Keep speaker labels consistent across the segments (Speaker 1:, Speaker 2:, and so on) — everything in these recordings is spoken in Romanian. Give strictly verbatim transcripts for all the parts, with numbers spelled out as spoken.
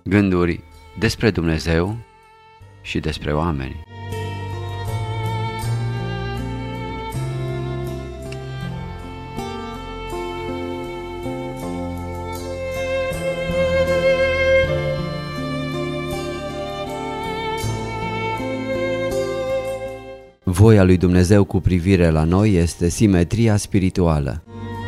Speaker 1: Gânduri despre Dumnezeu și despre oameni. Voia lui Dumnezeu cu privire la noi este simetria spirituală.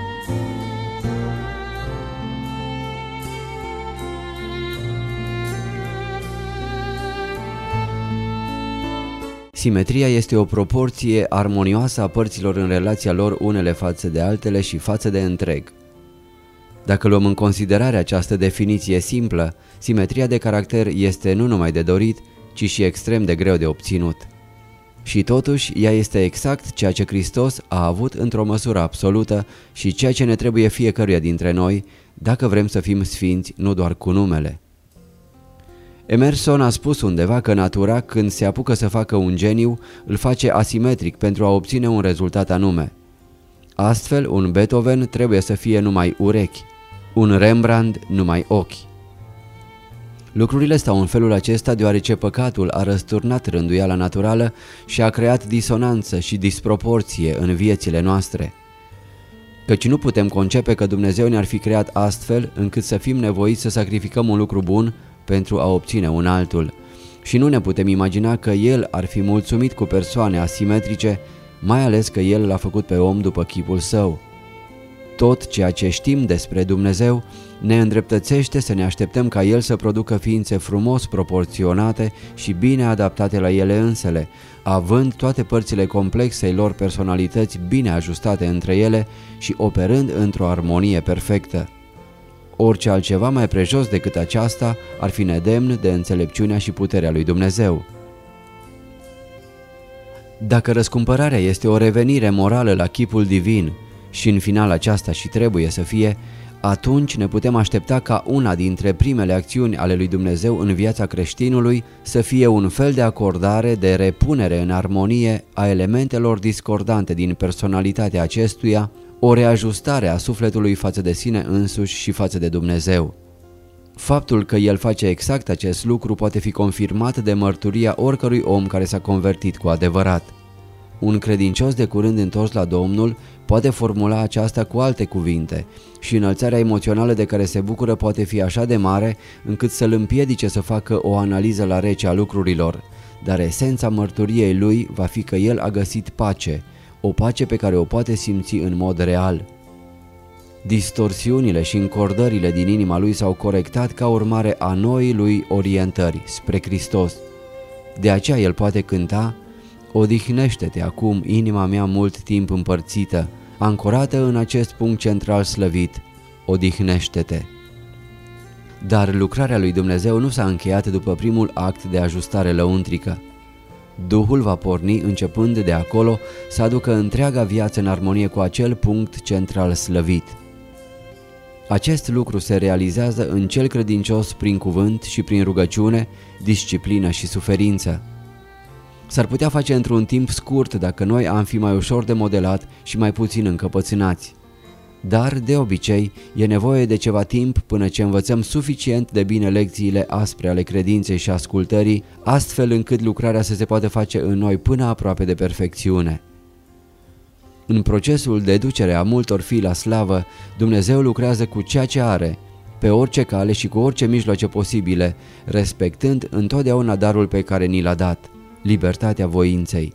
Speaker 1: Simetria este o proporție armonioasă a părților în relația lor unele față de altele și față de întreg. Dacă luăm în considerare această definiție simplă, simetria de caracter este nu numai de dorit, ci și extrem de greu de obținut. Și totuși, ea este exact ceea ce Hristos a avut într-o măsură absolută și ceea ce ne trebuie fiecăruia dintre noi, dacă vrem să fim sfinți nu doar cu numele. Emerson a spus undeva că natura, când se apucă să facă un geniu, îl face asimetric pentru a obține un rezultat anume. Astfel, un Beethoven trebuie să fie numai urechi, un Rembrandt numai ochi. Lucrurile stau în felul acesta deoarece păcatul a răsturnat rânduiala naturală și a creat disonanță și disproporție în viețile noastre. Căci nu putem concepe că Dumnezeu ne-ar fi creat astfel încât să fim nevoiți să sacrificăm un lucru bun pentru a obține un altul. Și nu ne putem imagina că El ar fi mulțumit cu persoane asimetrice, mai ales că El l-a făcut pe om după chipul Său. Tot ceea ce știm despre Dumnezeu ne îndreptățește să ne așteptăm ca El să producă ființe frumos proporționate și bine adaptate la ele însele, având toate părțile complexei lor personalități bine ajustate între ele și operând într-o armonie perfectă. Orice altceva mai prejos decât aceasta ar fi nedemn de înțelepciunea și puterea lui Dumnezeu. Dacă răscumpărarea este o revenire morală la chipul divin, și în final aceasta și trebuie să fie, atunci ne putem aștepta ca una dintre primele acțiuni ale lui Dumnezeu în viața creștinului să fie un fel de acordare, de repunere în armonie a elementelor discordante din personalitatea acestuia, o reajustare a sufletului față de sine însuși și față de Dumnezeu. Faptul că El face exact acest lucru poate fi confirmat de mărturia oricărui om care s-a convertit cu adevărat. Un credincios de curând întors la Domnul poate formula aceasta cu alte cuvinte și înălțarea emoțională de care se bucură poate fi așa de mare încât să-l împiedice să facă o analiză la rece a lucrurilor, dar esența mărturiei lui va fi că el a găsit pace, o pace pe care o poate simți în mod real. Distorsiunile și încordările din inima lui s-au corectat ca urmare a noii lui orientări spre Hristos. De aceea el poate cânta: odihnește-te acum, inima mea mult timp împărțită, ancorată în acest punct central slăvit, odihnește-te. Dar lucrarea lui Dumnezeu nu s-a încheiat după primul act de ajustare lăuntrică. Duhul va porni începând de acolo să aducă întreaga viață în armonie cu acel punct central slăvit. Acest lucru se realizează în cel credincios prin cuvânt și prin rugăciune, disciplină și suferință. S-ar putea face într-un timp scurt dacă noi am fi mai ușor de modelat și mai puțin încăpățânați. Dar, de obicei, e nevoie de ceva timp până ce învățăm suficient de bine lecțiile aspre ale credinței și ascultării, astfel încât lucrarea să se poată face în noi până aproape de perfecțiune. În procesul de ducere a multor fii la slavă, Dumnezeu lucrează cu ceea ce are, pe orice cale și cu orice mijloace posibile, respectând întotdeauna darul pe care ni l-a dat, libertatea voinței.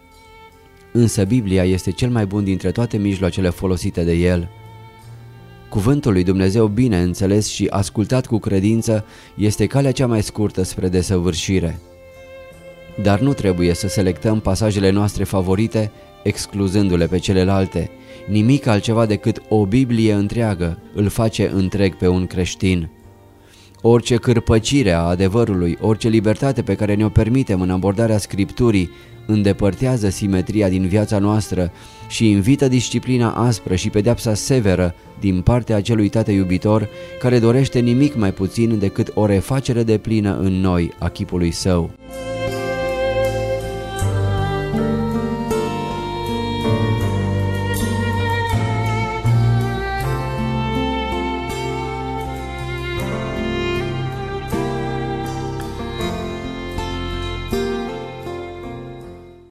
Speaker 1: Însă Biblia este cel mai bun dintre toate mijloacele folosite de El. Cuvântul lui Dumnezeu bine înțeles și ascultat cu credință este calea cea mai scurtă spre desăvârșire. Dar nu trebuie să selectăm pasajele noastre favorite, excluzându-le pe celelalte. Nimic altceva decât o Biblie întreagă îl face întreg pe un creștin. Orice cârpăcire a adevărului, orice libertate pe care ne-o permitem în abordarea Scripturii îndepărtează simetria din viața noastră și invită disciplina aspră și pedeapsa severă din partea acelui Tată iubitor care dorește nimic mai puțin decât o refacere deplină în noi a chipului Său.